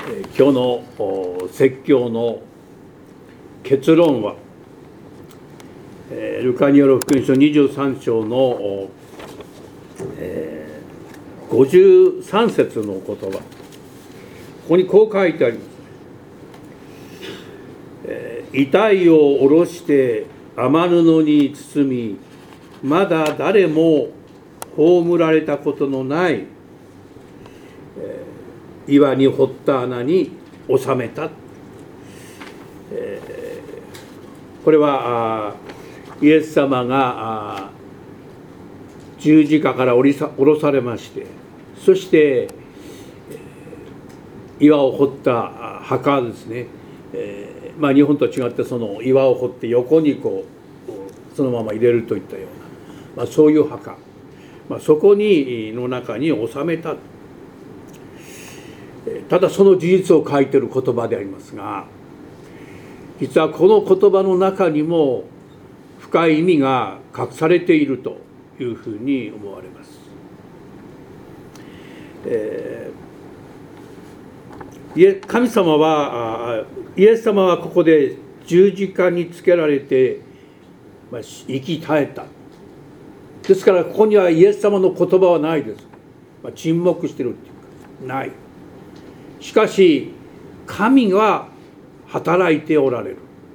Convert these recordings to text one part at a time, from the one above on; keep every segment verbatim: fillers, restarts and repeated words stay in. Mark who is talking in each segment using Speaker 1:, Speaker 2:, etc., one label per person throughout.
Speaker 1: 今日の説教の結論は、ルカによる福音書にじゅうさん章のごじゅうさん節の言葉、ここにこう書いてあります。遺体を下ろして雨布に包み、まだ誰も葬られたことのない岩に掘った穴に収めた。これはイエス様が十字架から降りさ下ろされまして、そして岩を掘った墓ですね、えーまあ、日本と違ってその岩を掘って横にこうそのまま入れるといったような、まあ、そういう墓、まあ、そこにの中に収めた。ただその事実を書いている言葉でありますが、実はこの言葉の中にも深い意味が隠されているというふうに思われます。えー、神様はイエス様はここで十字架につけられて、まあ、生き絶えた。ですからここにはイエス様の言葉はないです。まあ、沈黙してるっていうかない。しかし神は働いておられる。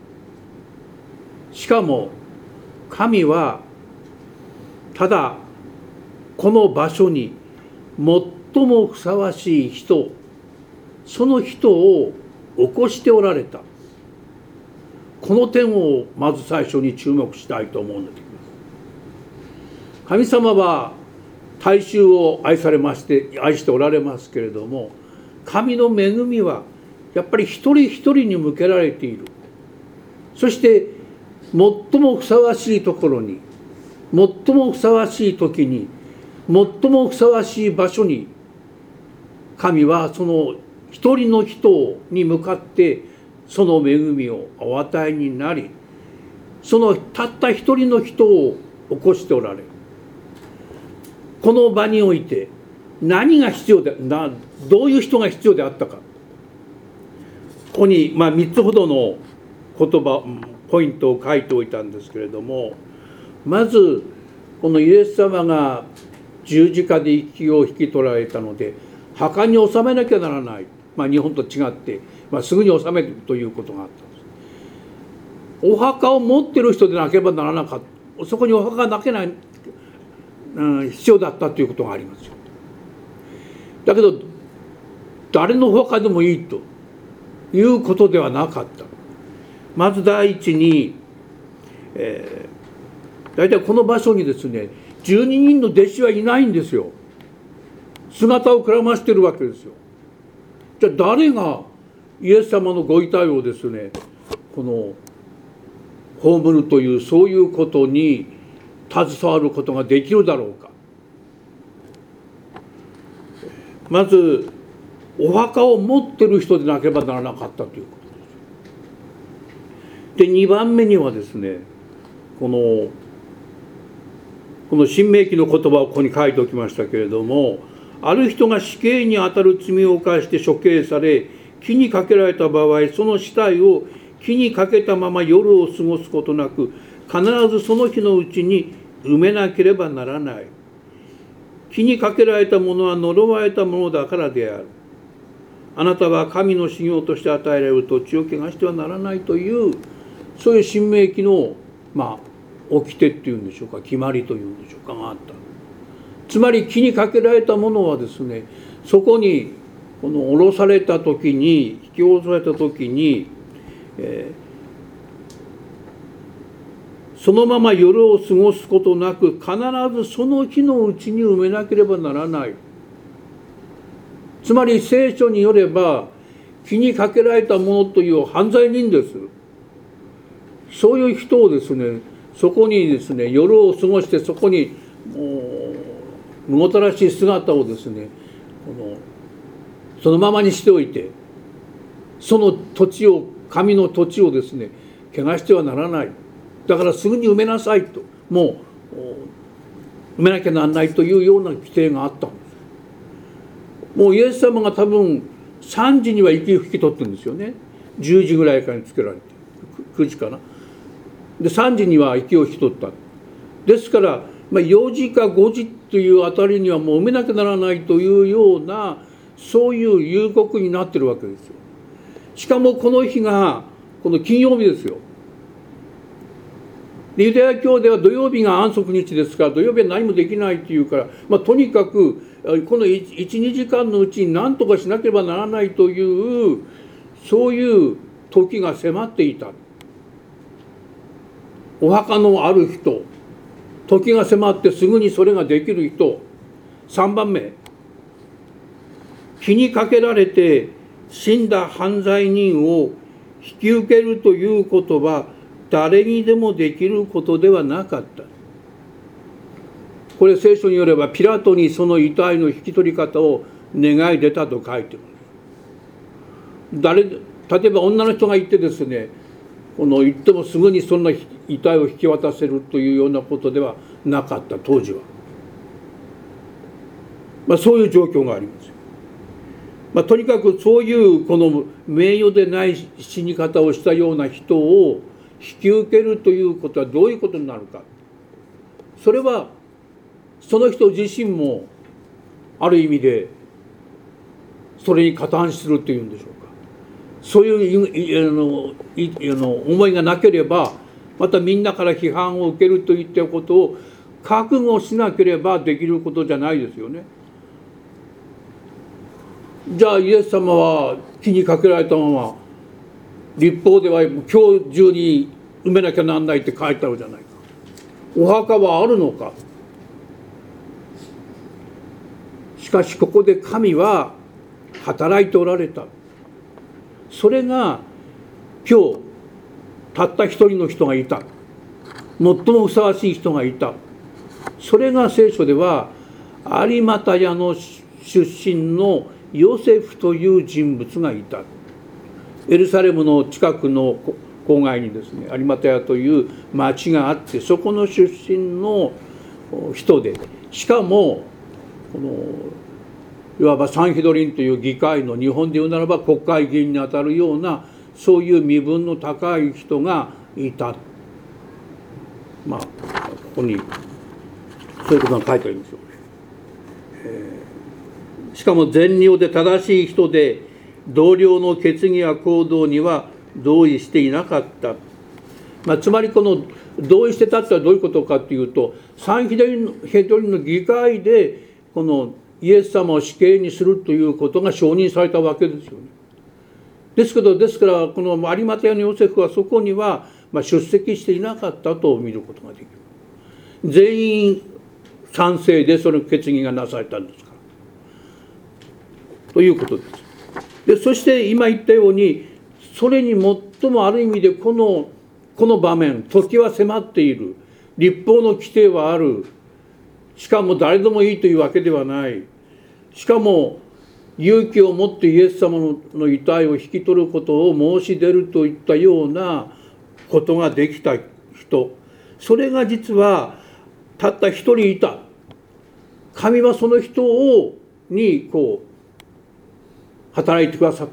Speaker 1: しかも神はただこの場所に最もふさわしい人、その人を起こしておられた。この点をまず最初に注目したいと思うんです。神様は大衆を愛されまして愛しておられますけれども、神の恵みはやっぱり一人一人に向けられている。そして最もふさわしいところに、最もふさわしい時に、最もふさわしい場所に、神はその一人の人に向かってその恵みをお与えになり、そのたった一人の人を起こしておられる。この場において何が必要で、などういう人が必要であったか。ここにまあみっつほどの言葉ポイントを書いておいたんですけれども、まずこのイエス様が十字架で息を引き取られたので墓に納めなきゃならない、まあ、日本と違って、まあ、すぐに納めるということがあったんです。お墓を持ってる人でなければならなかった。そこにお墓がなけない、うん、必要だったということがありますよ。だけど誰のお墓でもいいということではなかった。まず第一に、えー、大体この場所にですねじゅうににんの弟子はいないんですよ。姿をくらましてるわけですよ。じゃあ誰がイエス様のご遺体をですねこの葬るというそういうことに携わることができるだろうか。まずお墓を持ってる人でなければならなかったということです。でにばんめにはですねこのこの新明記の言葉をここに書いておきましたけれども、ある人が死刑にあたる罪を犯して処刑され木にかけられた場合、その死体を木にかけたまま夜を過ごすことなく必ずその日のうちに埋めなければならない。木にかけられたものは呪われたものだからである。あなたは神の修行として与えられる土地を汚してはならないという、そういう新明記のまあ掟っていうんでしょうか、決まりというんでしょうかがあった。つまり木にかけられたものはですね、そこにこの下ろされた時に引き下ろされた時に、えー、そのまま夜を過ごすことなく必ずその日のうちに埋めなければならない。つまり聖書によれば木にかけられたものという犯罪人です。そういう人をですねそこにですね夜を過ごしてそこにむごたらしい姿をですねこのそのままにしておいて、その土地を神の土地をですね汚してはならない。だからすぐに埋めなさいと、もう埋めなきゃならないというような規定があったんです。もうイエス様が多分さんじには息を引き取ってるんですよね。じゅうじぐらいからにつけられてくじかな。でさんじには息を引き取った。ですから、まあ、よじかごじというあたりにはもう埋めなきゃならないというようなそういう夕刻になってるわけですよ。しかもこの日がこの金曜日ですよ。でユダヤ教では土曜日が安息日ですから土曜日は何もできないっていうから、まあ、とにかくこのいちにじかんのうちに何とかしなければならないというそういう時が迫っていた。お墓のある人、時が迫ってすぐにそれができる人。さんばんめ、火にかけられて死んだ犯罪人を引き受けるということは誰にでもできることではなかった。これ聖書によればピラトにその遺体の引き取り方を願い出たと書いてます。誰例えば女の人がいてですね、この言ってもすぐにそんな遺体を引き渡せるというようなことではなかった当時は。まあ、そういう状況があります。まあ、とにかくそういうこの名誉でない死に方をしたような人を引き受けるということはどういうことになるか。それはその人自身もある意味でそれに加担するというんでしょうか。そういうあのいあの思いがなければまたみんなから批判を受けるといったことを覚悟しなければできることじゃないですよね。じゃあイエス様は火にかけられたまま律法では今日中に埋めなきゃなんないって書いてあるじゃないか。お墓はあるのか。しかしここで神は働いておられた。それが今日たった一人の人がいた。最もふさわしい人がいた。それが聖書では有馬太屋の出身のヨセフという人物がいた。エルサレムの近くの郊外にですね、有馬太屋という町があって、そこの出身の人で、しかもこのいわばサンヒドリンという議会の日本で言うならば国会議員にあたるようなそういう身分の高い人がいた。まあここにそういうことが書いてありますよね。えー、しかも善良で正しい人で同僚の決議や行動には同意していなかった。まあ、つまりこの同意してたってのはどういうことかというと、サンヒドリンの議会でこのイエス様を死刑にするということが承認されたわけですよね。ですけどですからこの有馬太屋のヨセフはそこにはまあ出席していなかったと見ることができる。全員賛成でその決議がなされたんですからということです。でそして今言ったようにそれに最もある意味でこのこの場面、時は迫っている、律法の規定はある、しかも誰でもいいというわけではない、しかも勇気を持ってイエス様の遺体を引き取ることを申し出るといったようなことができた人、それが実はたった一人いた。神はその人をにこう働いてくださった。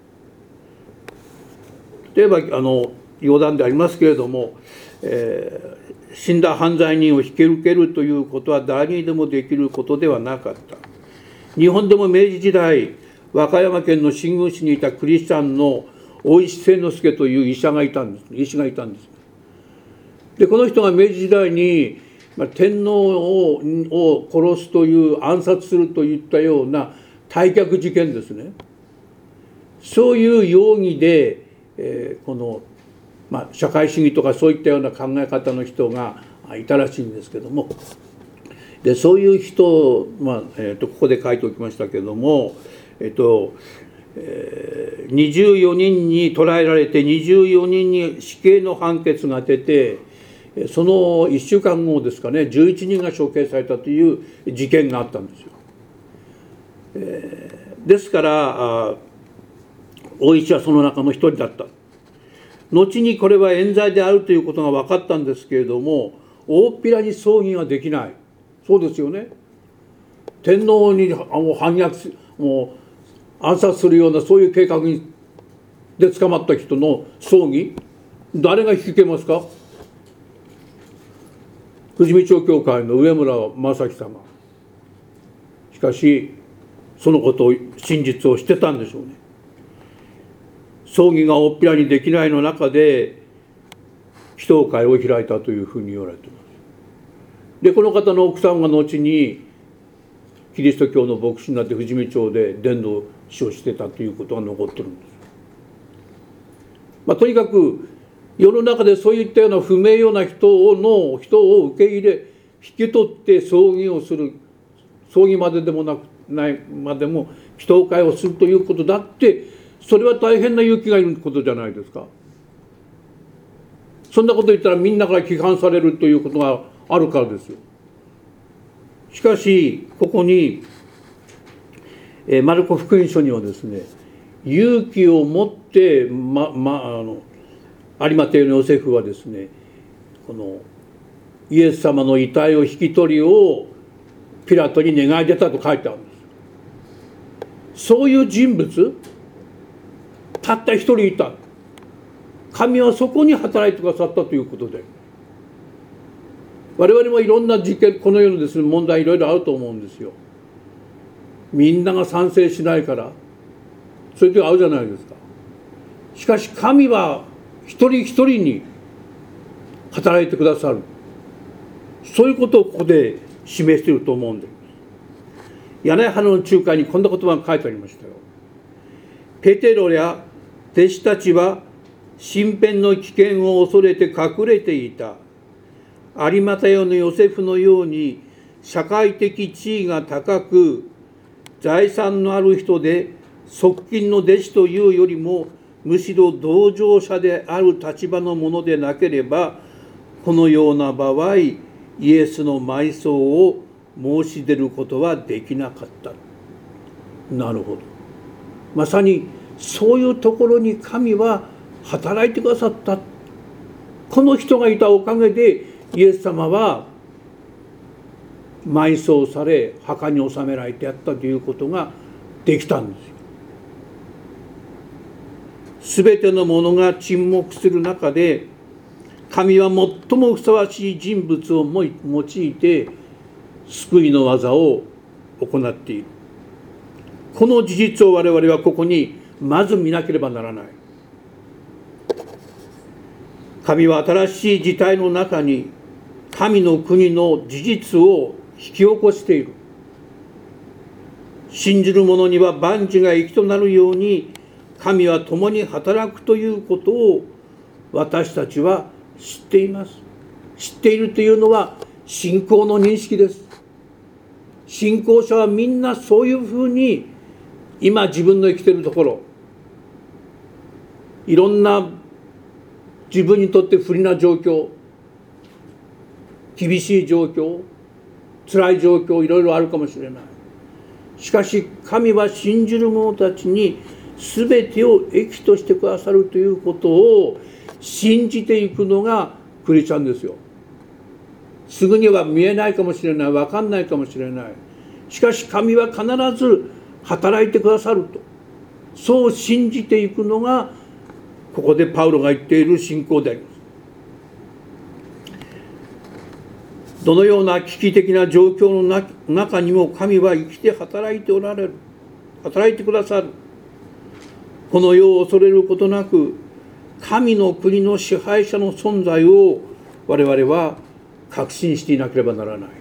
Speaker 1: 例えばあの余談でありますけれども、えー、死んだ犯罪人を引き受けるということは誰にでもできることではなかった。日本でも明治時代和歌山県の新宮市にいたクリスチャンの大石清之助という医者がいたんです。医師がいたんです。でこの人が明治時代に、まあ、天皇をを殺すという暗殺するといったような退却事件ですね。そういう容疑で、えー、この、まあ、社会主義とかそういったような考え方の人がいたらしいんですけども、でそういう人、まあえー、とここで書いておきましたけども、えっとえー、にじゅうよにんに捕らえられてにじゅうよにんに死刑の判決が出て、そのいっしゅうかんごですかね、じゅういちにんが処刑されたという事件があったんですよ。えー、ですから大石はその中の一人だった。後にこれは冤罪であるということが分かったんですけれども、大っぴらに葬儀はできない。そうですよね。天皇にもう反逆もう暗殺するようなそういう計画で捕まった人の葬儀、誰が引き受けますか？富士見町教会の上村正樹様。しかしそのことを真実を知ってたんでしょうね。葬儀がおっぴらにできないの中で祈祷会を開いたというふうに言われています。でこの方の奥さんが後にキリスト教の牧師になって富士見町で伝道師をしてたということが残ってるんです。まあ、とにかく世の中でそういったような不名誉な人の人を受け入れ引き取って葬儀をする、葬儀まででもなくないまでも祈祷会をするということだって、それは大変な勇気がいることじゃないですか。そんなこと言ったらみんなから批判されるということがあるからですよ。しかしここに、えー、マルコ福音書にはですね、勇気を持って、まま、あの有馬帝のヨセフはですね、このイエス様の遺体を引き取りをピラトに願い出たと書いてあるんです。そういう人物たった一人いた。神はそこに働いてくださったということで、我々もいろんな事件、この世のですね、問題いろいろあると思うんですよ。みんなが賛成しないからそういう時があるじゃないですか。しかし神は一人一人に働いてくださる、そういうことをここで示していると思うんです。屋根花の仲介にこんな言葉が書いてありましたよ。ペテロや弟子たちは身辺の危険を恐れて隠れていた。有馬太のヨセフのように社会的地位が高く財産のある人で側近の弟子というよりもむしろ同情者である立場のものでなければ、このような場合イエスの埋葬を申し出ることはできなかった。なるほど。まさにそういうところに神は働いてくださった。この人がいたおかげでイエス様は埋葬され墓に納められてやったということができたんですよ。すべてのものが沈黙する中で、神は最もふさわしい人物を用いて救いの技を行っている。この事実を我々はここにまず見なければならない。神は新しい時代の中に神の国の事実を引き起こしている。信じる者には万事が益となるように神は共に働くということを私たちは知っています。知っているというのは信仰の認識です。信仰者はみんなそういうふうに今自分の生きているところ、いろんな自分にとって不利な状況、厳しい状況、辛い状況、いろいろあるかもしれない。しかし神は信じる者たちに全てを益としてくださるということを信じていくのがクリスチャンですよ。すぐには見えないかもしれない、分かんないかもしれない。しかし神は必ず働いてくださると、そう信じていくのがここでパウロが言っている信仰であります。どのような危機的な状況の中にも神は生きて働いておられる、働いてくださる。この世を恐れることなく神の国の支配者の存在を我々は確信していなければならない。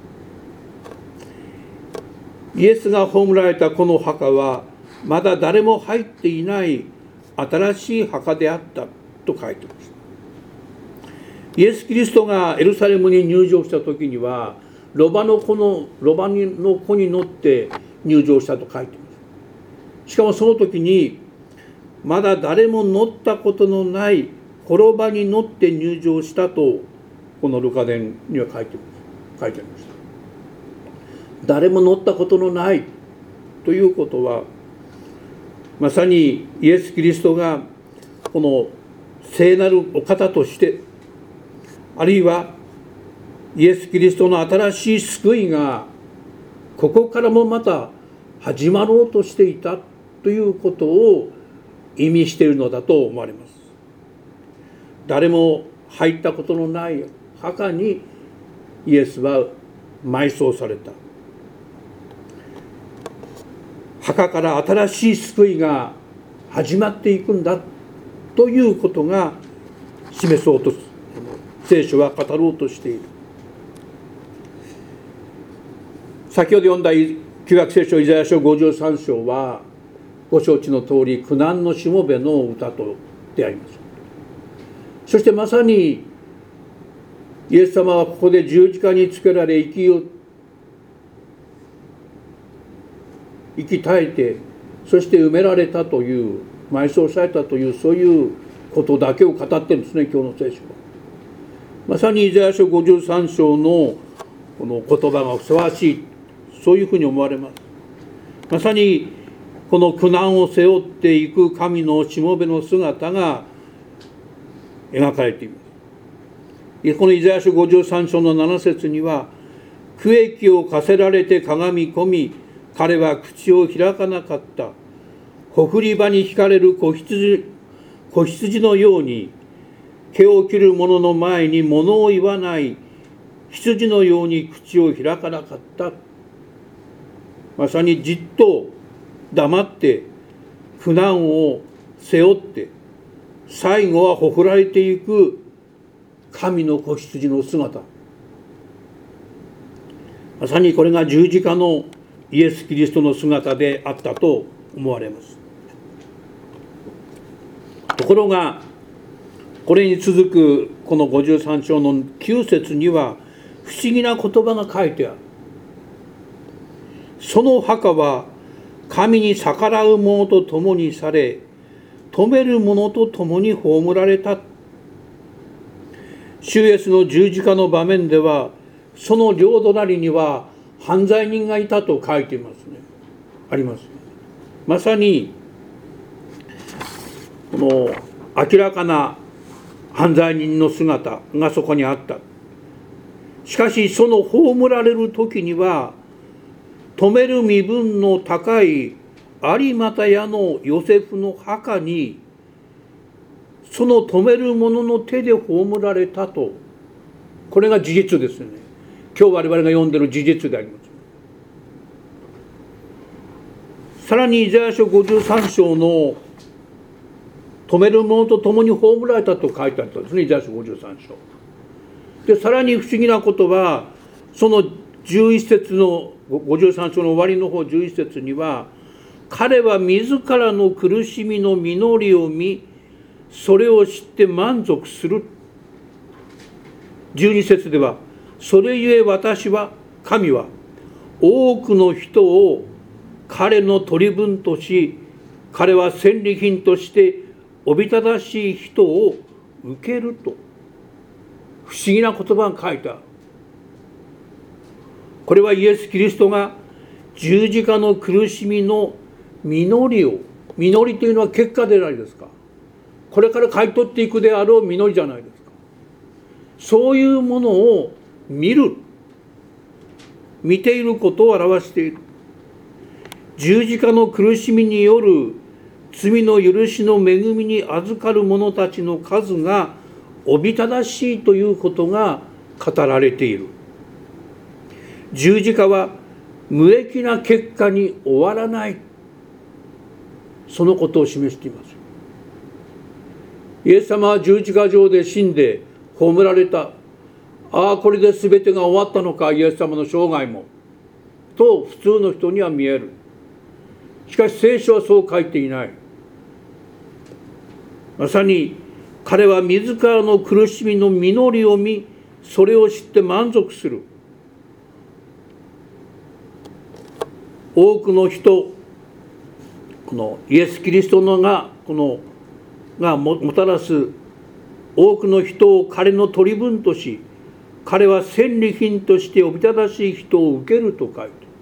Speaker 1: イエスが葬られたこの墓はまだ誰も入っていない新しい墓であったと書いています。イエス・キリストがエルサレムに入場した時にはロバの子のロバの子に乗って入場したと書いています。しかもその時にまだ誰も乗ったことのない転ばに乗って入場したとこのルカ伝には書いてます書いてありました。誰も乗ったことのないということは、まさにイエス・キリストがこの聖なるお方として、あるいはイエス・キリストの新しい救いがここからもまた始まろうとしていたということを意味しているのだと思われます。誰も入ったことのない墓にイエスは埋葬された。墓から新しい救いが始まっていくんだということが示そうと聖書は語ろうとしている。先ほど読んだ旧約聖書イザヤ書ごじゅうさん章はご承知の通り苦難のしもべの歌とであります。そしてまさにイエス様はここで十字架につけられ生きよ生き絶えて、そして埋められたという埋葬されたというそういうことだけを語ってるんですね、今日の聖書は。まさにイザヤ書ごじゅうさん章のこの言葉がふさわしい、そういうふうに思われます。まさにこの苦難を背負っていく神のしもべの姿が描かれています。このイザヤ書ごじゅうさん章のなな節には、苦役を課せられてかがみ込み、彼は口を開かなかった。ほふり場に引かれる子羊、子羊のように、毛を切る者の前に物を言わない羊のように口を開かなかった。まさにじっと黙って苦難を背負って、最後はほふられていく神の子羊の姿。まさにこれが十字架のイエス・キリストの姿であったと思われます。ところがこれに続くこのごじゅうさん章のきゅう節には不思議な言葉が書いてある。その墓は神に逆らう者と共にされ、止める者と共に葬られた。主イエスの十字架の場面では、その両隣には犯罪人がいたと書いていますね。あります。まさにこの明らかな犯罪人の姿がそこにあった。しかしその葬られる時には、止める身分の高い有股屋のヨセフの墓にその止める者の手で葬られたと、これが事実ですね。今日我々が読んでいる事実であります。さらにイザヤ書ごじゅうさん章の止める者と共に葬られたと書いてあったんですね、イザヤ書ごじゅうさん章で。さらに不思議なことは、そのじゅういち節のごじゅうさん章の終わりの方じゅういち節には、彼は自らの苦しみの実りを見、それを知って満足する。じゅうに節では、それゆえ私は、神は多くの人を彼の取り分とし、彼は戦利品としておびただしい人を受けると、不思議な言葉が書いてある。これはイエス・キリストが十字架の苦しみの実りを、実りというのは結果でないですか。これから買い取っていくであろう実りじゃないですか。そういうものを見る、見ていることを表している。十字架の苦しみによる罪の許しの恵みに預かる者たちの数がおびただしいということが語られている。十字架は無益な結果に終わらない、そのことを示しています。イエス様は十字架上で死んで葬られた。ああ、これで全てが終わったのか、イエス様の生涯もと普通の人には見える。しかし聖書はそう書いていない。まさに彼は自らの苦しみの実りを見、それを知って満足する。多くの人、このイエス・キリストのがこのが も, もたらす多くの人を彼の取り分とし、彼は戦利品としておびただしい人を受けると書いて、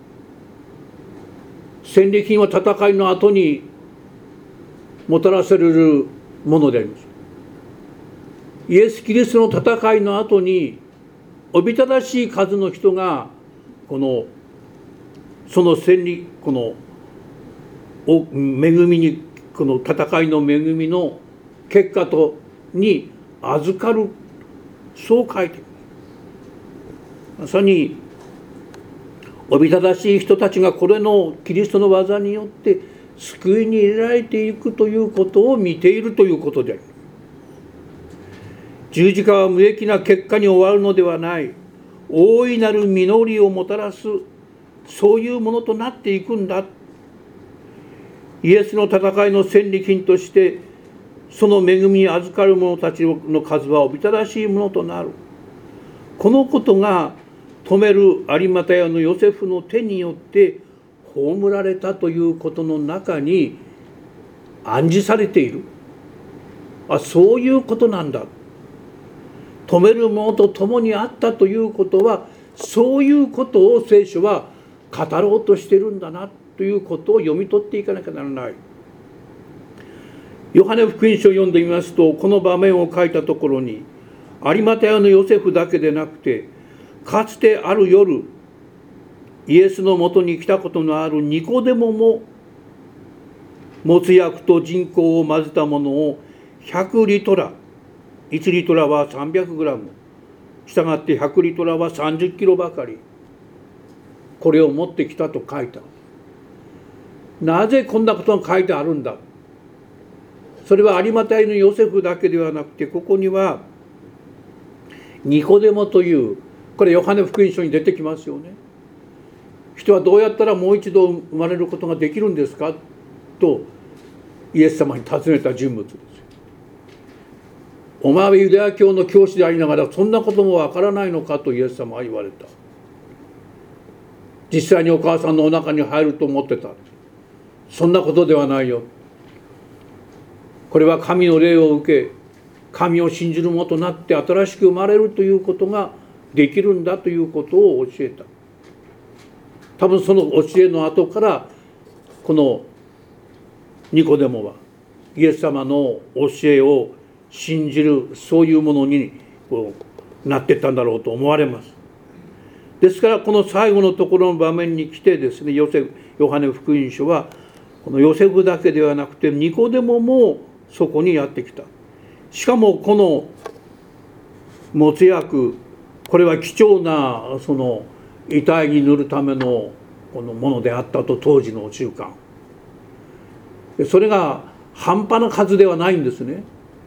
Speaker 1: 戦利品は戦いの後にもたらされるものであります。イエス・キリストの戦いの後におびただしい数の人がこのその戦利この恵みに、この戦いの恵みの結果とに預かる、そう書いている。まさにおびただしい人たちがこれのキリストの技によって救いに入れられていくということを見ているということである。十字架は無益な結果に終わるのではない、大いなる実りをもたらす、そういうものとなっていくんだ。イエスの戦いの戦利品としてその恵みに預かる者たちの数はおびただしいものとなる。このことが止める有馬太のヨセフの手によって葬られたということの中に暗示されている。あ、そういうことなんだ。止める者と共にあったということは、そういうことを聖書は語ろうとしているんだなということを読み取っていかなきゃならない。ヨハネ福音書を読んでみますと、この場面を書いたところに、有馬太のヨセフだけでなくて、かつてある夜イエスのもとに来たことのあるニコデモも、没薬と人工を混ぜたものをひゃくリトラ、いちリトラはさんびゃくグラム、したがってひゃくリトラはさんじゅっキロばかり、これを持ってきたと書いた。なぜこんなことが書いてあるんだ。それは有馬太のヨセフだけではなくて、ここにはニコデモという、これヨハネ福音書に出てきますよね。人はどうやったらもう一度生まれることができるんですかとイエス様に尋ねた人物です。お前はユダヤ教の教師でありながらそんなこともわからないのかとイエス様は言われた。実際にお母さんのお腹に入ると思ってた。そんなことではないよ。これは神の霊を受け、神を信じる者となって新しく生まれるということができるんだということを教えた。多分その教えの後からこのニコデモはイエス様の教えを信じる、そういうものにこうなっていったんだろうと思われます。ですからこの最後のところの場面に来てですね、ヨセフヨハネ福音書はこのヨセフだけではなくてニコデモもそこにやってきた。しかもこの没薬、これは貴重なその遺体に塗るためのこのものであったと、当時の習慣。それが半端な数ではないんですね。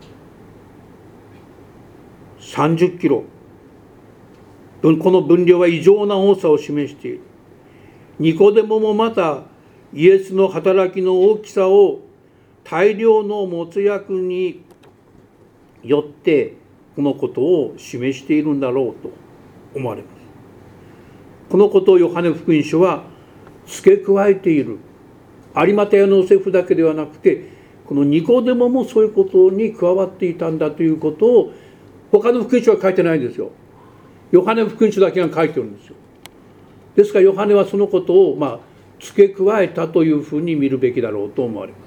Speaker 1: さんじゅっキロ。この分量は異常な多さを示している。ニコデモもまたイエスの働きの大きさを大量の没薬によってこのことを示しているんだろうと思われます。このことをヨハネ福音書は付け加えている。有馬太のヨセフだけではなくて、このニコデモもそういうことに加わっていたんだということを他の福音書は書いてないんですよ。ヨハネ福音書だけが書いてるんですよ。ですからヨハネはそのことをまあ付け加えたというふうに見るべきだろうと思われます。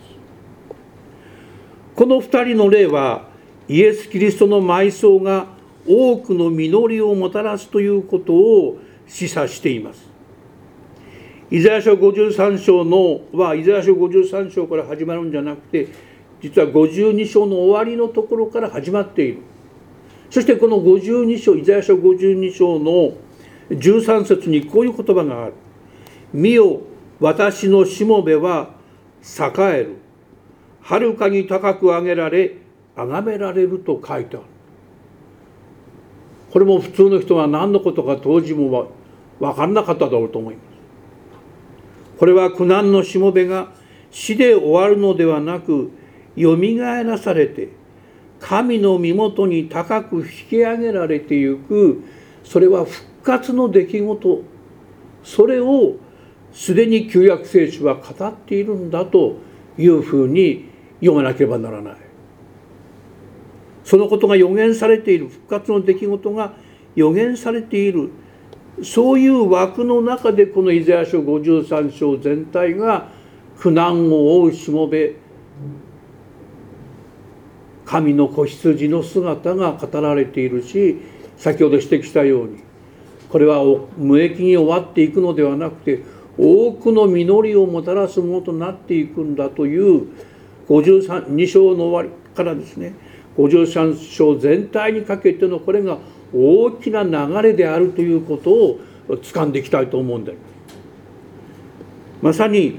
Speaker 1: この二人の例はイエス・キリストの埋葬が多くの実りをもたらすということを示唆しています。イザヤ書ごじゅうさん章のはイザヤ書ごじゅうさん章から始まるんじゃなくて、実はごじゅうに章の終わりのところから始まっている。そしてこのごじゅうに章、イザヤ書ごじゅうに章のじゅうさん節にこういう言葉がある。見よ、私のしもべは栄える。はるかに高く上げられ、崇められると書いてある。これも普通の人は何のことか当時も分からなかっただろうと思います。これは苦難のしもべが死で終わるのではなく、よみがえらされて神の身元に高く引き上げられていく、それは復活の出来事、それをすでに旧約聖書は語っているんだというふうに読まなければならない。そのことが予言されている、復活の出来事が予言されている、そういう枠の中でこのイザヤ書ごじゅうさん章全体が苦難を負うしもべ、神の子羊の姿が語られているし、先ほど指摘したようにこれは無益に終わっていくのではなくて、 多くの実りをもたらすものとなっていくんだというごじゅうに章の終わりからですね、ごじゅうさん章全体にかけてのこれが大きな流れであるということを掴んでいきたいと思うんであります。まさに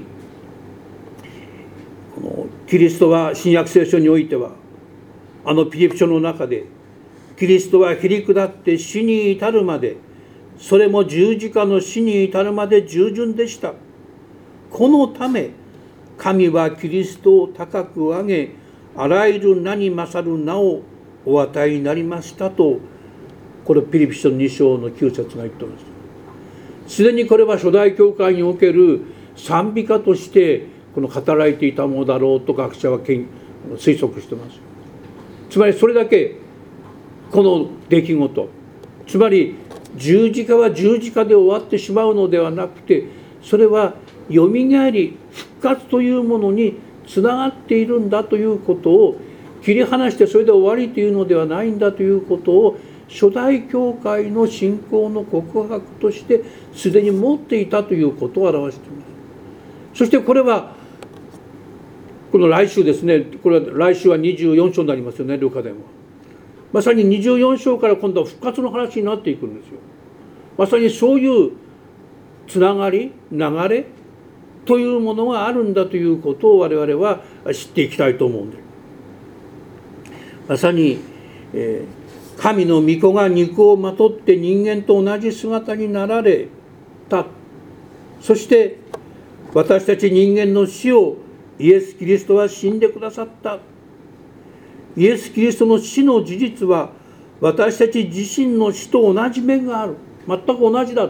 Speaker 1: このキリストは新約聖書においては、あのピリピ書の中でキリストはへり下って死に至るまで、それも十字架の死に至るまで従順でした。このため神はキリストを高く上げ、あらゆる名に勝る名をお与えになりましたと、これピリピ書に章のきゅう節が言っています。すでにこれは初代教会における賛美歌としてこの語られていたものだろうと学者は推測しています。つまりそれだけこの出来事、つまり十字架は十字架で終わってしまうのではなくて、それはよみがえり復活というものにつながっているんだということを切り離してそれで終わりというのではないんだということを初代教会の信仰の告白としてすでに持っていたということを表しています。そしてこれはこの来週ですね、これは来週はにじゅうよん章になりますよね、ルカでも。まさににじゅうよん章から今度は復活の話になっていくんですよ。まさにそういうつながり、流れというものがあるんだということを我々は知っていきたいと思うんです。まさに、えー、神の御子が肉をまとって人間と同じ姿になられた。そして私たち人間の死をイエス・キリストは死んでくださった。イエス・キリストの死の事実は私たち自身の死と同じ面がある。全く同じだ。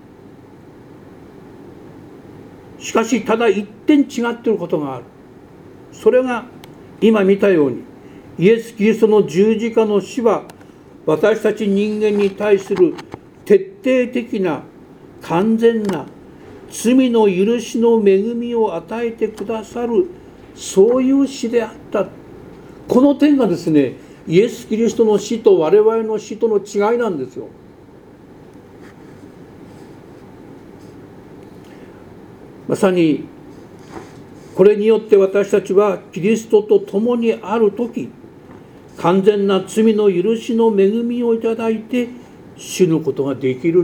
Speaker 1: しかしただ一点違っていることがある。それが今見たようにイエス・キリストの十字架の死は私たち人間に対する徹底的な完全な罪の許しの恵みを与えてくださる、そういう死であった。この点がですね、イエス・キリストの死と我々の死との違いなんですよ。まさにこれによって私たちはキリストと共にあるとき、完全な罪の許しの恵みをいただいて死ぬことができる。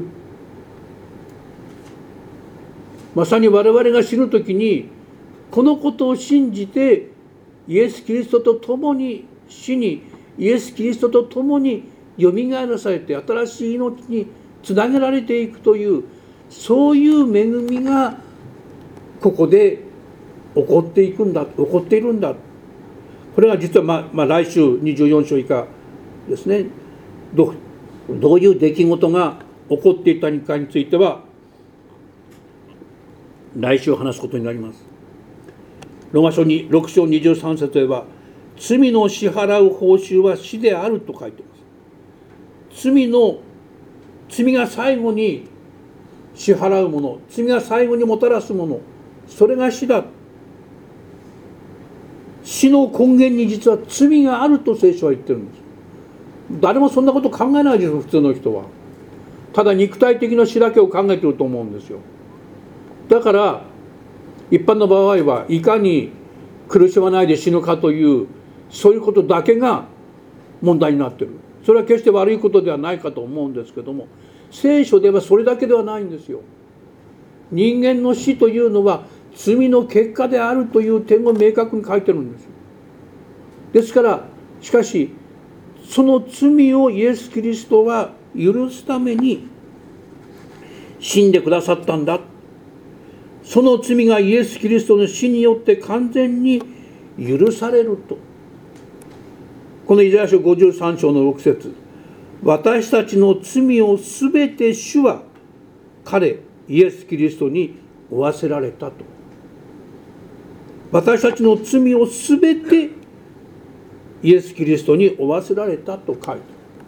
Speaker 1: まさに我々が死ぬときにこのことを信じてイエス・キリストと共に死に、イエス・キリストと共によみがえらされて新しい命につなげられていくという、そういう恵みがここで起こっていくんだ、起こっているんだ。これが実は、まあ、まあ来週にじゅうよん章以下ですね、どう、どういう出来事が起こっていたのかについては来週話すことになります。ローマ書にろく章にじゅうさん節では、罪の支払う報酬は死であると書いています。罪の罪が最後に支払うもの、罪が最後にもたらすもの、それが死だ。死の根源に実は罪があると聖書は言ってるんです。誰もそんなこと考えないですよ、普通の人は。ただ肉体的な死だけを考えてると思うんですよ。だから一般の場合はいかに苦しまないで死ぬかというそういうことだけが問題になってる。それは決して悪いことではないかと思うんですけども、聖書ではそれだけではないんですよ。人間の死というのは罪の結果であるという点を明確に書いてるんです。ですからしかしその罪をイエス・キリストは許すために死んでくださったんだ。その罪がイエス・キリストの死によって完全に許されると。このイザヤ書ごじゅうさん章のろく節、私たちの罪をすべて主は彼イエス・キリストに負わせられたと。私たちの罪をすべてイエス・キリストに負わせられたと書いてある。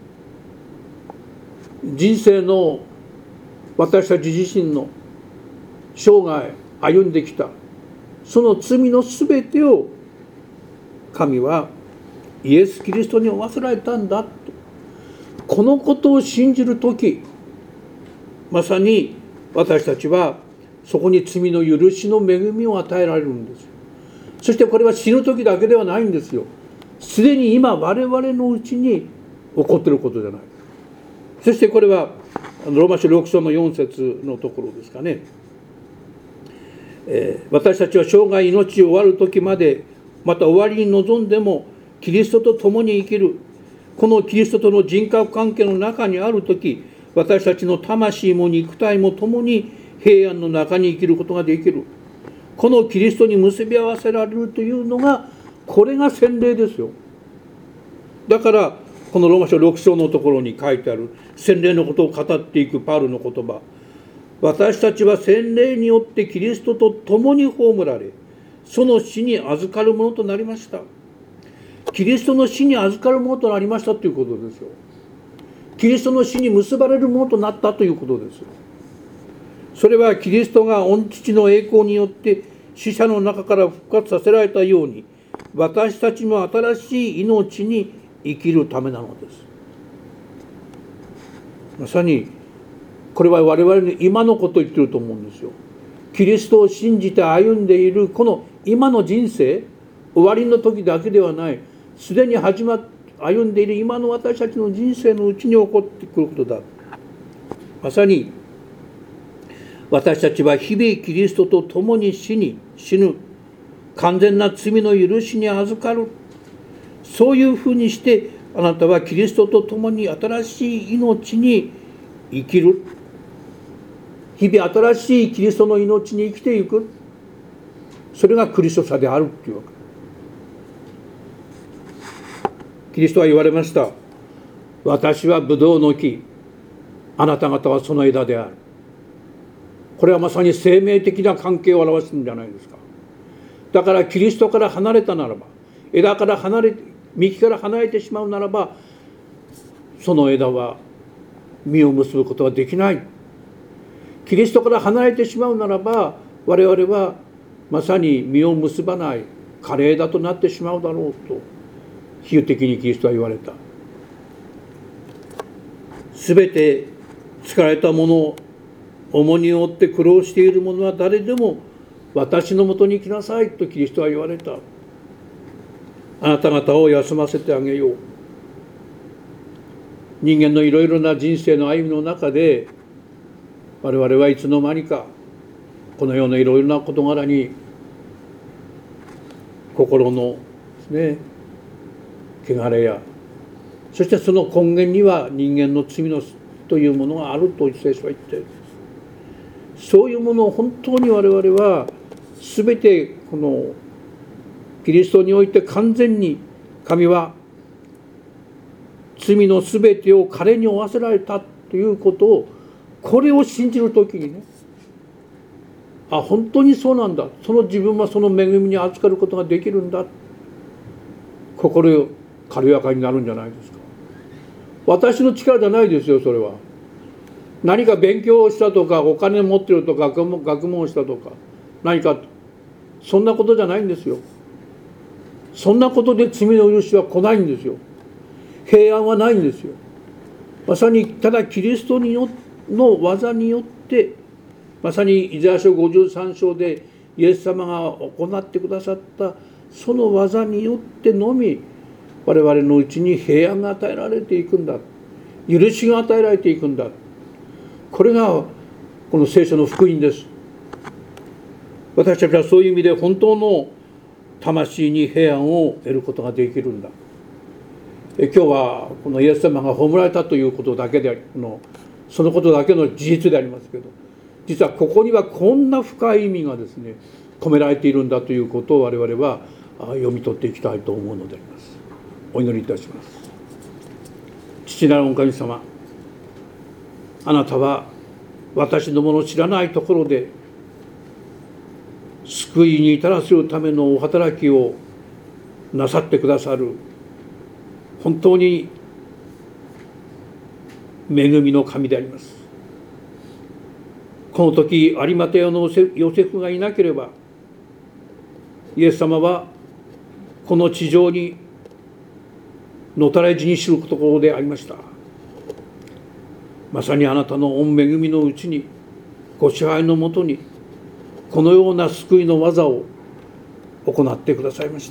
Speaker 1: 人生の私たち自身の生涯歩んできたその罪のすべてを神はイエス・キリストに負わせられたんだと。このことを信じるとき、まさに私たちはそこに罪の許しの恵みを与えられるんですよ。そしてこれは死ぬ時だけではないんですよ。すでに今我々のうちに起こっていることじゃない。そしてこれはローマ書ろく章のよん節のところですかね。えー、私たちは生涯命終わる時まで、また終わりに臨んでもキリストと共に生きる、このキリストとの人格関係の中にある時、私たちの魂も肉体も共に平安の中に生きることができる。このキリストに結び合わせられるというのが、これが洗礼ですよ。だからこのローマ書ろく章のところに書いてある洗礼のことを語っていくパウロの言葉、私たちは洗礼によってキリストと共に葬られ、その死に預かるものとなりました。キリストの死に預かるものとなりましたということですよ。キリストの死に結ばれるものとなったということですよ。それはキリストが御父の栄光によって死者の中から復活させられたように、私たちも新しい命に生きるためなのです。まさにこれは我々の今のことを言ってると思うんですよ。キリストを信じて歩んでいるこの今の人生、終わりの時だけではない、すでに始まっ歩んでいる今の私たちの人生のうちに起こってくることだ。まさに私たちは日々キリストと共に死に死ぬ、完全な罪の許しに預かる。そういうふうにしてあなたはキリストと共に新しい命に生きる。日々新しいキリストの命に生きていく。それがクリスト者であるというわけ。キリストは言われました。私はブドウの木、あなた方はその枝である。これはまさに生命的な関係を表すんじゃないですか。だからキリストから離れたならば、枝から離れ幹から離れてしまうならば、その枝は実を結ぶことはできない。キリストから離れてしまうならば、我々はまさに実を結ばない枯れ枝となってしまうだろうと比喩的にキリストは言われた。すべて疲れた者、重荷を負って苦労している者は誰でも私のもとに来なさいとキリストは言われた。あなた方を休ませてあげよう。人間のいろいろな人生の歩みの中で、我々はいつの間にかこのようないろいろな事柄に心のですね、汚れや、そしてその根源には人間の罪のというものがあると聖書は言っている。そういうものを本当に我々は全てこのキリストにおいて完全に神は罪の全てを彼に負わせられたということを、これを信じるときにね、あ、本当にそうなんだ、その自分はその恵みに預かることができるんだ、心軽やかになるんじゃないですか。私の力じゃないですよ。それは何か勉強をしたとか、お金持ってるとか、学問をしたとか、何かそんなことじゃないんですよ。そんなことで罪の許しは来ないんですよ。平安はないんですよ。まさにただキリストによの技によって、まさにイザヤ書ごじゅうさん章でイエス様が行ってくださったその技によってのみ、我々のうちに平安が与えられていくんだ、許しが与えられていくんだ。これがこの聖書の福音です。私たちはそういう意味で本当の魂に平安を得ることができるんだ。え今日はこのイエス様が葬られたということだけであり、このそのことだけの事実でありますけど、実はここにはこんな深い意味がですね込められているんだということを我々は読み取っていきたいと思うのであります。お祈りいたします。父なる御神様、あなたは私どもの知らないところで救いに至らせるためのお働きをなさってくださる、本当に恵みの神であります。この時有馬手のヨセフがいなければ、イエス様はこの地上にのたれ死にするところでありました。まさにあなたの御恵みのうちに、ご支配のもとにこのような救いの技を行ってくださいました。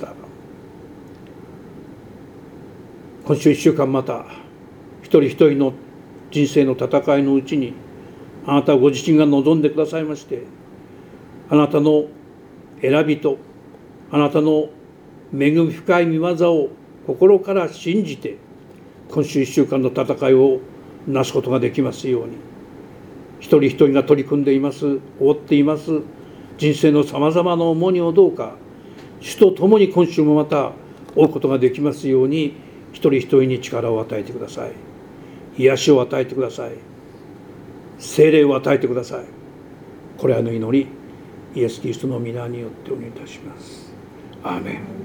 Speaker 1: 今週いっしゅうかんまた一人一人の人生の戦いのうちにあなたご自身が望んでくださいまして、あなたの選びとあなたの恵み深い御業を心から信じて今週いっしゅうかんの戦いをなすことができますように、一人一人が取り組んでいます負っています人生のさまざまな重荷をどうか主と共に今週もまた負うことができますように、一人一人に力を与えてください。癒しを与えてください。聖霊を与えてください。これらの祈りイエス・キリストの皆によってお願いいたします。アーメン。